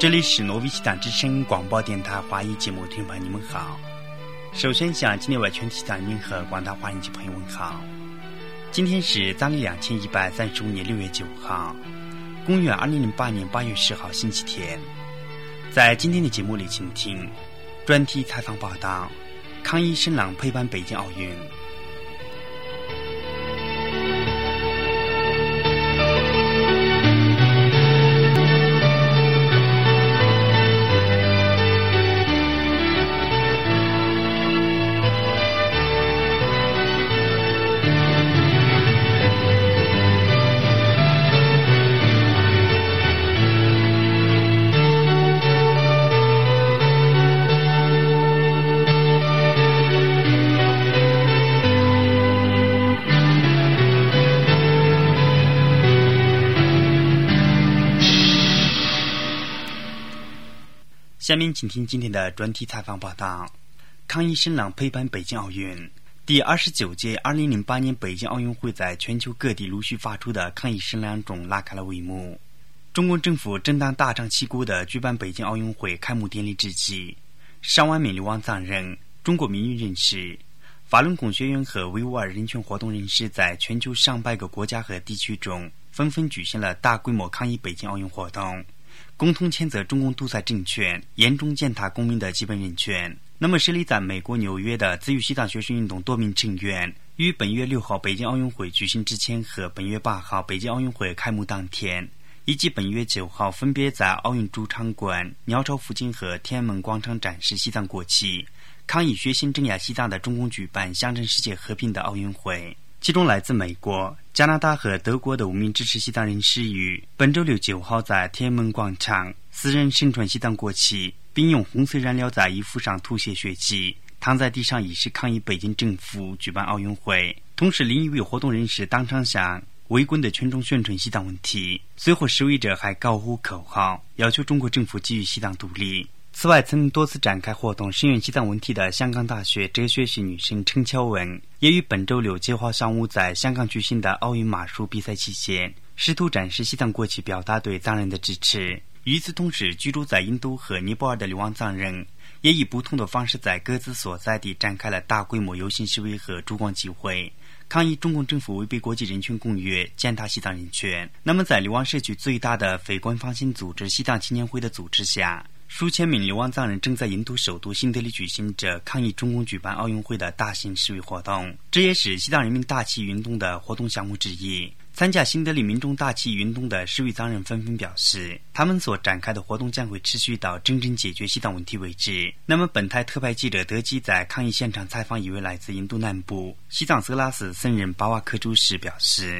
这里是挪威西藏之声广播电台华语节目，听众朋友你们好。首先向今天为全体西藏人民和广大华人及朋友问好。今天是藏历2135年6月9号，公元2008年8月10号星期天。在今天的节目里，请听专题采访报道：抗议声浪陪伴北京奥运。下面请听今天的专题采访报道：抗议声浪陪伴北京奥运。第29届2008年北京奥运会在全球各地陆续发出的抗议声浪中拉开了帷幕。中国政府正当大张旗鼓地举办北京奥运会开幕典礼之际，上万名流亡藏人、中国民运人士、法轮功学员和维吾尔人权活动人士在全球上百个国家和地区中纷纷举行了大规模抗议北京奥运活动，共同谴责中共独裁政权，严重践踏公民的基本人权。那么设立在美国纽约的自由西藏学生运动多名成员于本月6号北京奥运会举行之前和本月8号北京奥运会开幕当天，以及本月9号分别在奥运主场馆、鸟巢附近和天安门广场展示西藏国旗，抗议血腥镇压西藏的中共举办象征世界和平的奥运会。其中来自美国、加拿大和德国的5名支持西藏人士于本周六9号在天安门广场私人身穿西藏国旗，并用红色染料在衣服上涂写血迹，躺在地上以示抗议北京政府举办奥运会。同时另一位活动人士当场向围观的群众宣传西藏问题，随后示威者还高呼口号，要求中国政府给予西藏独立。此外，曾多次展开活动声援西藏问题的香港大学哲学系女生陈乔文，也于本周六9号上午在香港举行的奥运马术比赛期间，试图展示西藏国旗，表达对藏人的支持。与此同时，居住在印度和尼泊尔的流亡藏人也以不同的方式在各自所在地展开了大规模游行示威和烛光集会，抗议中共政府违背国际人权公约，践踏西藏人权。那么在流亡社区最大的非官方性组织西藏青年会的组织下，数千名流亡藏人正在印度首都新德里举行着抗议中共举办奥运会的大型示威活动，这也是西藏人民大起义运动的活动项目之一。参加新德里民众大起义运动的示威藏人纷纷表示，他们所展开的活动将会持续到真正解决西藏问题为止。那么本台特派记者德基在抗议现场采访一位来自印度南部西藏色拉寺僧人巴瓦克珠时表示，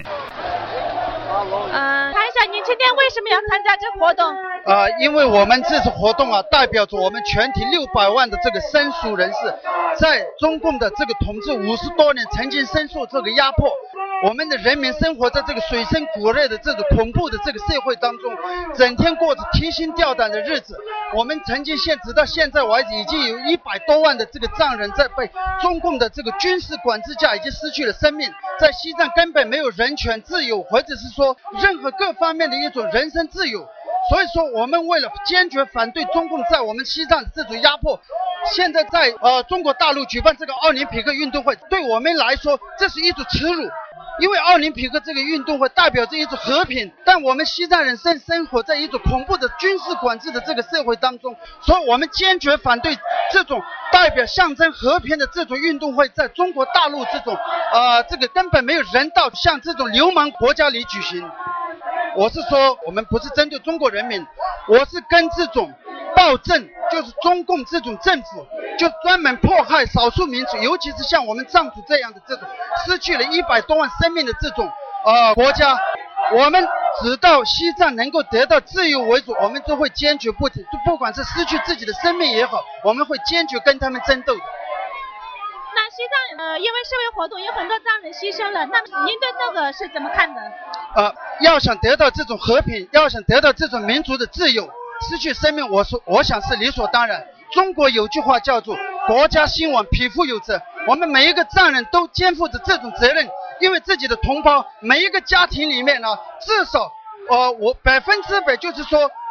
谈一下您今天为什么要参加这个活动？ 因为我们这次活动代表着我们全体600万的这个申诉人士，在中共的这个统治50多年，曾经深受这个压迫，我们的人民生活在这个水深火热的这种恐怖的这个社会当中，整天过着提心吊胆的日子。我们曾经直到现在为止，已经有100多万的这个藏人在被中共的这个军事管制下已经失去了生命。在西藏根本没有人权自由，或者是说任何各方面的一种人身自由。所以说我们为了坚决反对中共在我们西藏的这种压迫，现在在中国大陆举办这个奥林匹克运动会，对我们来说这是一种耻辱。因为奥林匹克这个运动会代表着一种和平，但我们西藏人生活在一种恐怖的军事管制的这个社会当中，所以我们坚决反对这种代表象征和平的这种运动会在中国大陆这种这个根本没有人道像这种流氓国家里举行。我是说我们不是针对中国人民，我是跟这种暴政，就是中共这种政府就专门迫害少数民族，尤其是像我们藏族这样的这种失去了100多万生命的这种国家，我们直到西藏能够得到自由为主，我们都会坚决不停，不管是失去自己的生命也好，我们会坚决跟他们争斗的。 那西藏因为示威活动有很多藏人牺牲了，那么您对这个是怎么看的？ 要想得到这种和平，要想得到这种民族的自由，失去生命我想是理所当然。中国有句话叫做国家兴亡，匹夫有责，我们每一个藏人都肩负着这种责任，因为自己的同胞，每一个家庭里面呢，至少我100%就是说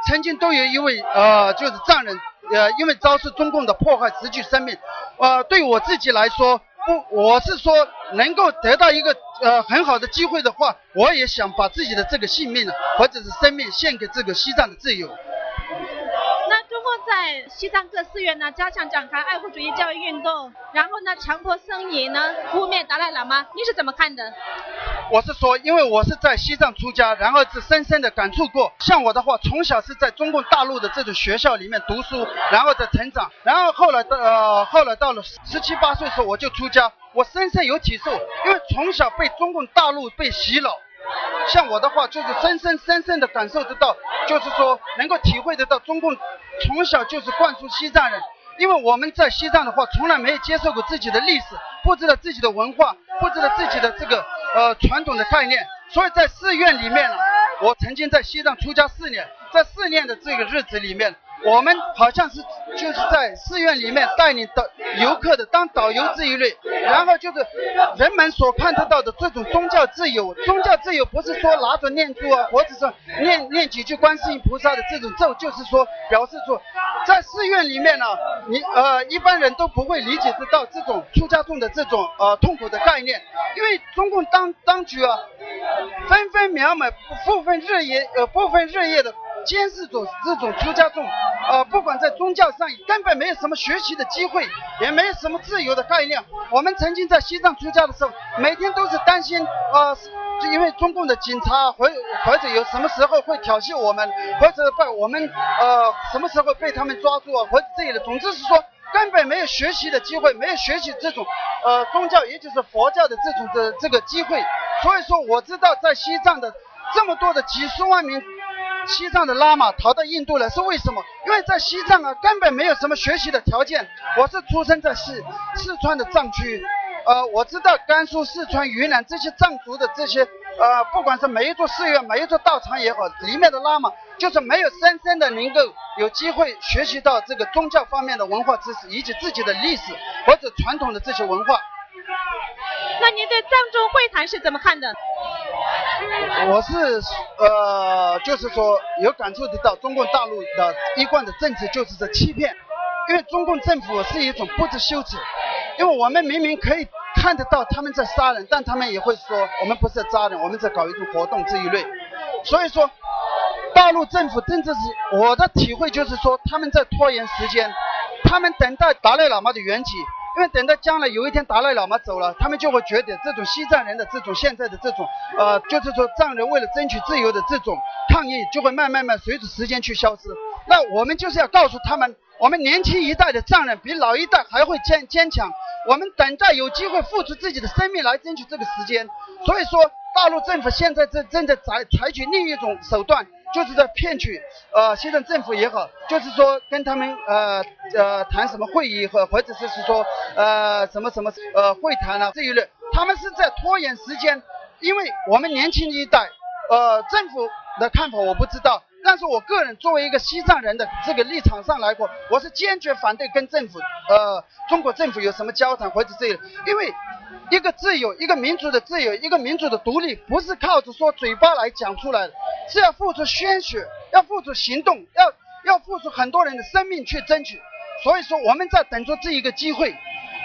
曾经都有一位就是藏人因为遭受中共的迫害失去生命。对我自己来说，我是说能够得到一个很好的机会的话，我也想把自己的这个性命或者是生命献给这个西藏的自由。 那中共在西藏各寺院呢加强展开爱国主义教育运动，然后呢强迫僧尼呢污蔑达赖喇嘛，你是怎么看的？ 我是说，因为我是在西藏出家，然后是深深的感触过。像我的话，从小是在中共大陆的这种学校里面读书，然后再成长，然后后来到了17、18岁的时候我就出家，我深深有体受，因为从小被中共大陆被洗脑。像我的话，就是深深的感受得到，就是说能够体会得到中共从小就是灌输西藏人。因为我们在西藏的话，从来没有接受过自己的历史，不知道自己的文化，不知道自己的这个传统的概念，所以在寺院里面呢，我曾经在西藏出家4年，在4年的这个日子里面，我们好像是就是在寺院里面带领的游客的当导游这一类，然后就是人们所看得到的这种宗教自由。宗教自由不是说拿着念珠啊，或者是念几句观世音菩萨的这种咒，就是说表示说在寺院里面呢，一般人都不会理解得到这种出家众的这种痛苦的概念，因为中共当局啊，分分秒秒不分日夜的监视着这种出家众，不管在宗教上根本没有什么学习的机会，也没有什么自由的概念。我们曾经在西藏出家的时候，每天都是担心就因为中共的警察或者有什么时候会挑衅我们，或者被我们什么时候被他们抓住啊，或者这类的。总之是说根本没有学习的机会，没有学习这种宗教也就是佛教的这种的这个机会。所以说我知道在西藏的这么多的几十万名西藏的喇嘛逃到印度了，是为什么？因为在西藏啊根本没有什么学习的条件。我是出生在四川的藏区，我知道甘肃、四川、云南这些藏族的这些不管是每一座寺院、每一座道场也好，里面的喇嘛就是没有深深的能够有机会学习到这个宗教方面的文化知识，以及自己的历史或者传统的这些文化。 那您对藏中会谈是怎么看的？ 我是就是说有感受得到中共大陆的一贯的政治就是在欺骗，因为中共政府是一种不知羞耻，因为我们明明可以看得到他们在杀人，但他们也会说我们不是在杀人，我们在搞一种活动这一类。所以说大陆政府真正是我的体会就是说他们在拖延时间，他们等待达赖喇嘛的缘起，因为等到将来有一天达赖喇嘛走了，他们就会觉得这种西藏人的这种现在的这种就是说藏人为了争取自由的这种抗议就会慢慢随着时间去消失。那我们就是要告诉他们，我们年轻一代的藏人比老一代还会坚强，我们等待有机会付出自己的生命来争取这个时间。所以说大陆政府现在正在采取另一种手段，就是在骗取西藏政府也好，就是说跟他们谈什么会议或者是说什么会谈啊这一类，他们是在拖延时间。因为我们年轻一代政府的看法我不知道，但是我个人作为一个西藏人的这个立场上来说，我是坚决反对跟政府中国政府有什么交谈或者这类，因为一个自由，一个民族的自由，一个民族的独立，不是靠着说嘴巴来讲出来的，是要付出鲜血，要付出行动，要付出很多人的生命去争取。所以说我们在等着这一个机会。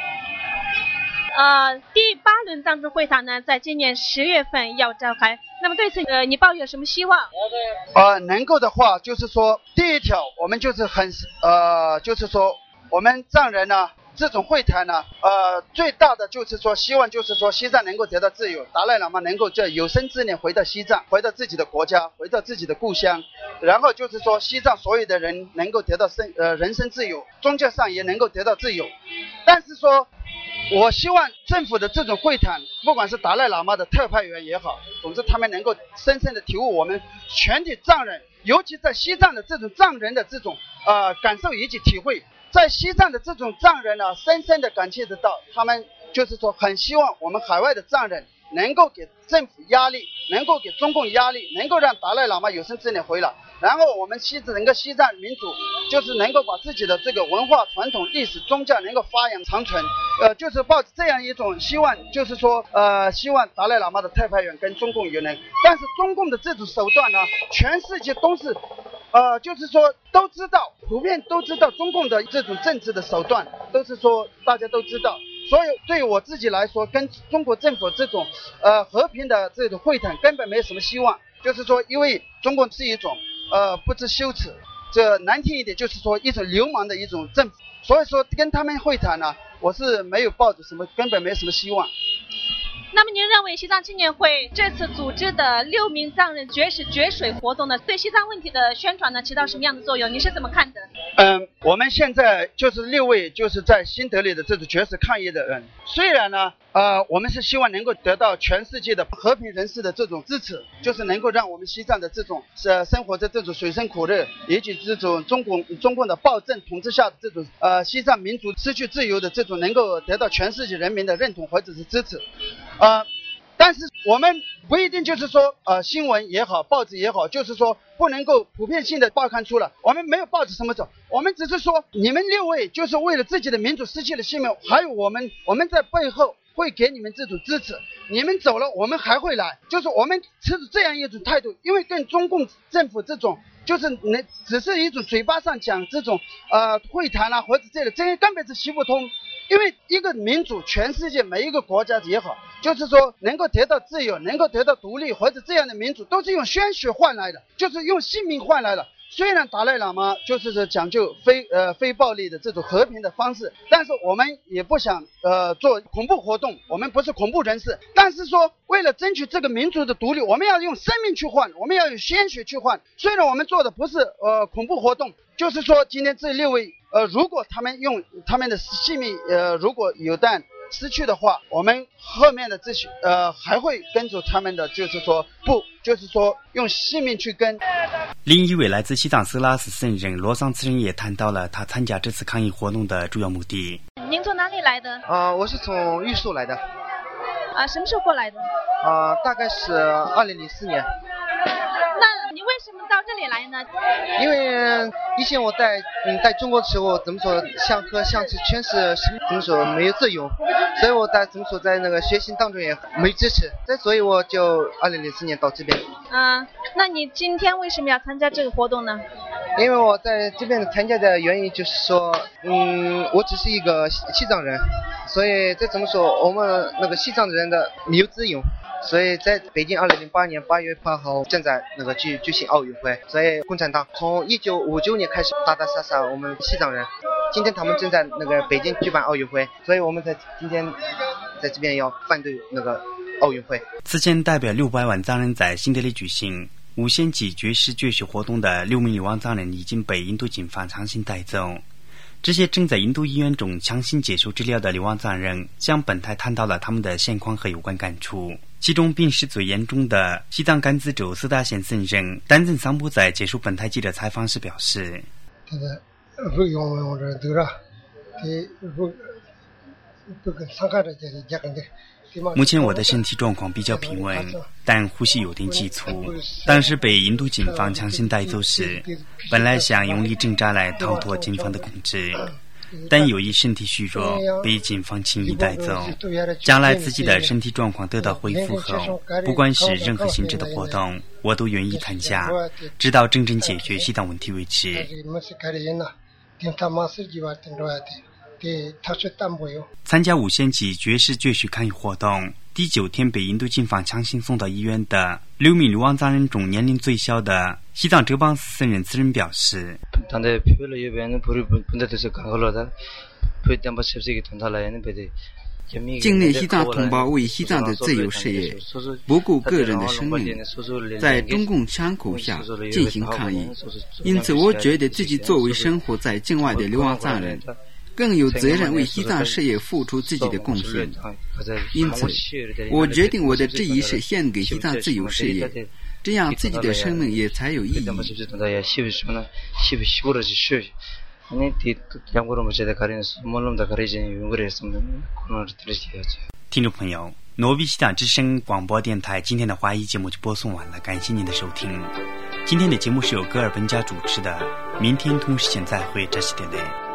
第8轮藏中会谈呢，在今年10月份要召开。那么对此，你抱有什么希望？ 能够的话，就是说，第一条，我们就是就是说，我们藏人呢，这种会谈呢，最大的就是说，希望就是说，西藏能够得到自由，达赖喇嘛能够在有生之年回到西藏，回到自己的国家，回到自己的故乡，然后就是说，西藏所有的人能够得到人身自由，宗教上也能够得到自由。但是说，我希望政府的这种会谈，不管是达赖喇嘛的特派员也好，总之他们能够深深的体悟我们全体藏人，尤其在西藏的这种藏人的这种感受以及体会。在西藏的这种藏人呢，深深的感觉得到，他们就是说很希望我们海外的藏人能够给政府压力，能够给中共压力，能够让达赖喇嘛有生之年回来，然后我们整个西藏民族就是能够把自己的这个文化传统历史宗教能够发扬长存，就是抱着这样一种希望，就是说希望达赖喇嘛的特派员跟中共有能。但是中共的这种手段呢，全世界都是就是说都知道，普遍都知道中共的这种政治的手段，都是说大家都知道。所以对我自己来说，跟中国政府这种和平的这种会谈根本没什么希望。就是说，因为中共是一种不知羞耻，这难听一点就是说一种流氓的一种政府。所以说跟他们会谈呢，我是没有抱着什么，根本没什么希望。 那么您认为西藏青年会这次组织的6名藏人绝食绝水活动呢，对西藏问题的宣传呢起到什么样的作用？你是怎么看的？ 我们现在就是6位就是在新德里的这种绝食抗议的人，虽然呢我们是希望能够得到全世界的和平人士的这种支持，就是能够让我们西藏的这种生活在这种水深火热，以及这种中共的暴政统治下的这种西藏民族失去自由的这种能够得到全世界人民的认同或者是支持。但是我们不一定就是说新闻也好，报纸也好，就是说不能够普遍性的报刊出了，我们没有抱着什么走，我们只是说你们6位就是为了自己的民主失去了性命，还有我们在背后会给你们这种支持，你们走了我们还会来，就是我们持这样一种态度。因为跟中共政府这种就是只是一种嘴巴上讲这种会谈啊或者这些根本是行不通。因为一个民主，全世界每一个国家也好，就是说能够得到自由，能够得到独立，或者这样的民主都是用鲜血换来的，就是用性命换来的。虽然达赖喇嘛就是讲究非暴力的这种和平的方式，但是我们也不想做恐怖活动，我们不是恐怖人士。但是说为了争取这个民族的独立，我们要用生命去换，我们要用鲜血去换。虽然我们做的不是恐怖活动，就是说今天这6位如果他们用他们的性命如果有旦失去的话，我们后面的这些还会跟着他们的，就是说不，就是说用性命去跟。 另一位来自西藏色拉寺僧人罗桑慈人也谈到了他参加这次抗议活动的主要目的。 您从哪里来的？ 我是从玉树来的。 什么时候过来的？ 大概是2004年。 那你为什么到这里来呢？ 因为以前我在中国的时候，怎么说想吃全是怎么说没有自由，所以我在怎么说在那个学习当中也没支持，所以我就2004年到这边。 那你今天为什么要参加这个活动呢？ 因为我在这边参加的原因就是说，我只是一个西藏人，所以这怎么说我们那个西藏的人的没有自由。所以在北京2008年8月8号正在那个举行奥运会，所以共产党从1959年开始打打杀杀我们西藏人，今天他们正在那个北京举办奥运会，所以我们今天在这边要反对那个奥运会。 此前代表600万藏人在新德里举行无限期绝食绝水活动的6名流亡藏人已经被印度警方强行带走。这些正在印度医院中强行接受治疗的流亡藏人向本台谈到了他们的现况和有关感触。其中病势最严重的西藏甘孜州色达县僧人丹增桑布在接受本台记者采访时表示，目前我的身体状况比较平稳，但呼吸有点急促。当时被印度警方强行带走时，本来想用力挣扎来逃脱警方的控制，但由于身体虚弱，被警方轻易带走。将来自己的身体状况得到恢复后，不管是任何性质的活动，我都愿意参加，直到真正解决西藏问题为止。参加无限期绝食绝水抗议活动第9天被印度警方强行送到医院的6名流亡藏人中年龄最小的西藏哲蚌寺僧人此人表示， 境内西藏同胞为西藏的自由事业不顾个人的生命，在中共枪口下进行抗议，因此我觉得自己作为生活在境外的流亡藏人更有责任为西藏事业付出自己的贡献。因此我决定我的这一世献给西藏自由事业，这样自己的生命也才有意义。 听众朋友，诺比西藏之声广播电台今天的华语节目就播送完了，感谢您的收听。今天的节目是由戈尔本家主持的，明天同时间再会，这是点点。